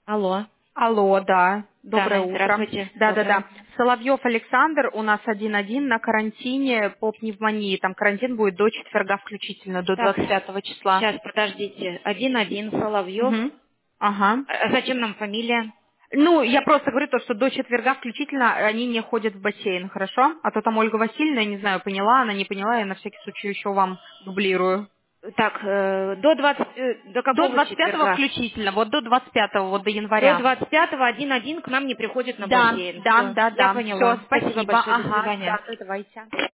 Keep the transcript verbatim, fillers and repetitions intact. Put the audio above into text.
Алло. Алло, да. Доброе Да, утро. здравствуйте. Да, да, Доброе. да. Соловьев Александр у нас один-один на карантине по пневмонии. Там карантин будет до четверга включительно, до Так, двадцать пятого числа. сейчас, подождите. Один-один, Соловьев. Угу. Ага. А зачем нам фамилия? Ну, я просто говорю то, что до четверга включительно они не ходят в бассейн, хорошо? А то там Ольга Васильевна, я не знаю, поняла, она не поняла, я на всякий случай еще вам дублирую. Так, э, до двадцать, э, до До какого двадцать пятого четверга? включительно, вот до двадцать пятого, вот до До января. двадцать пятого один-один к нам не приходит на Да, бассейн. да, Все, да, я да. Все, поняла. Спасибо спасибо. большое, до Ага, свидания. да, давайте.